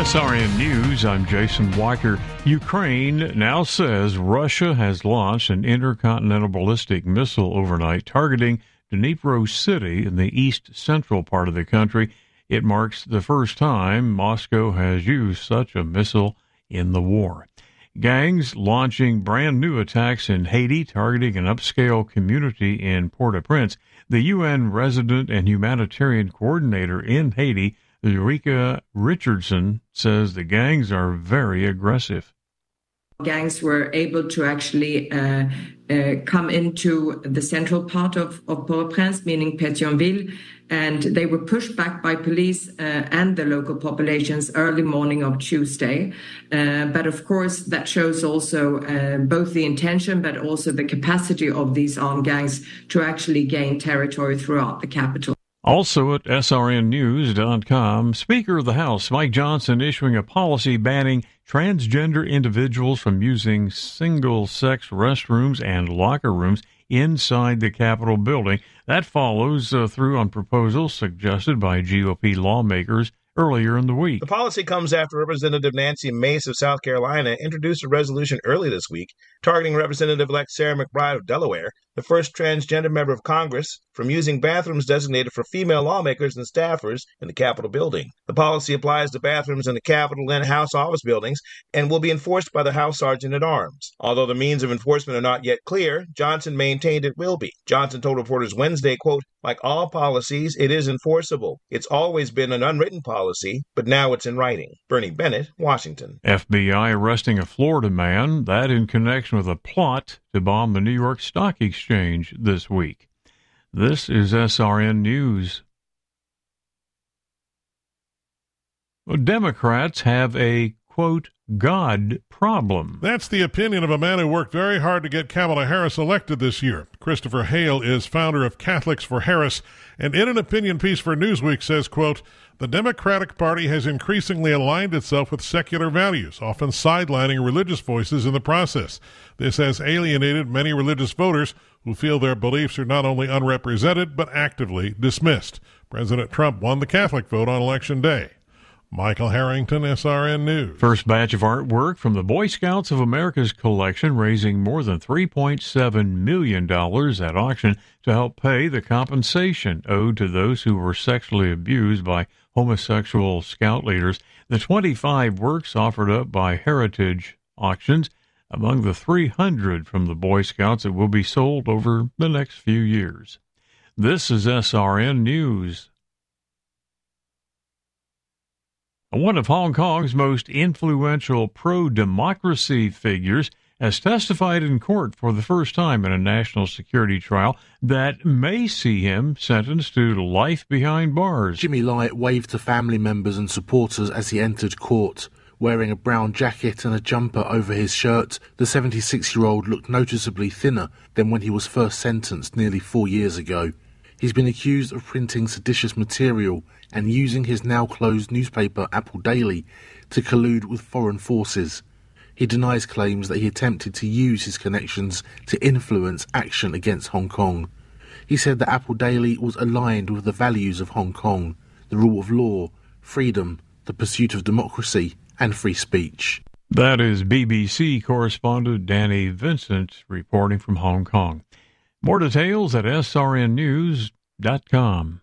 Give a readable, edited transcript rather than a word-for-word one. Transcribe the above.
SRN News, I'm Jason Weicker. Ukraine now says Russia has launched an intercontinental ballistic missile overnight targeting Dnipro City in the east-central part of the country. It marks the first time Moscow has used such a missile in the war. Gangs launching brand new attacks in Haiti, targeting an upscale community in Port-au-Prince. The UN resident and humanitarian coordinator in Haiti, Ulrika Richardson, says the gangs are very aggressive. Gangs were able to actually come into the central part of Port-au-Prince, meaning Pétionville, and they were pushed back by police and the local populations early morning of Tuesday. But of course, that shows also both the intention but also the capacity of these armed gangs to actually gain territory throughout the capital. Also at srnnews.com, Speaker of the House Mike Johnson issuing a policy banning transgender individuals from using single-sex restrooms and locker rooms inside the Capitol building. That follows through on proposals suggested by GOP lawmakers earlier in the week. The policy comes after Representative Nancy Mace of South Carolina introduced a resolution early this week targeting Representative-elect Sarah McBride of Delaware, the first transgender member of Congress, from using bathrooms designated for female lawmakers and staffers in the Capitol building. The policy applies to bathrooms in the Capitol and House office buildings and will be enforced by the House Sergeant at Arms. Although the means of enforcement are not yet clear, Johnson maintained it will be. Johnson told reporters Wednesday, quote, "Like all policies, it is enforceable. It's always been an unwritten policy, but now it's in writing." Bernie Bennett, Washington. FBI arresting a Florida man, that in connection with a plot to bomb the New York Stock Exchange this week. This is SRN News. Well, Democrats have a, quote, God problem. That's the opinion of a man who worked very hard to get Kamala Harris elected this year. Christopher Hale is founder of Catholics for Harris, and in an opinion piece for Newsweek says, quote, "The Democratic Party has increasingly aligned itself with secular values, often sidelining religious voices in the process. This has alienated many religious voters who feel their beliefs are not only unrepresented, but actively dismissed." President Trump won the Catholic vote on Election Day. Michael Harrington, SRN News. First batch of artwork from the Boy Scouts of America's collection, raising more than $3.7 million at auction to help pay the compensation owed to those who were sexually abused by homosexual scout leaders. The 25 works offered up by Heritage Auctions among the 300 from the Boy Scouts that will be sold over the next few years. This is SRN News. One of Hong Kong's most influential pro-democracy figures has testified in court for the first time in a national security trial that may see him sentenced to life behind bars. Jimmy Lai waved to family members and supporters as he entered court. Wearing a brown jacket and a jumper over his shirt, the 76-year-old looked noticeably thinner than when he was first sentenced nearly 4 years ago. He's been accused of printing seditious material and using his now-closed newspaper Apple Daily to collude with foreign forces. He denies claims that he attempted to use his connections to influence action against Hong Kong. He said that Apple Daily was aligned with the values of Hong Kong, the rule of law, freedom, the pursuit of democracy, and free speech. That is BBC correspondent Danny Vincent reporting from Hong Kong. More details at srnnews.com.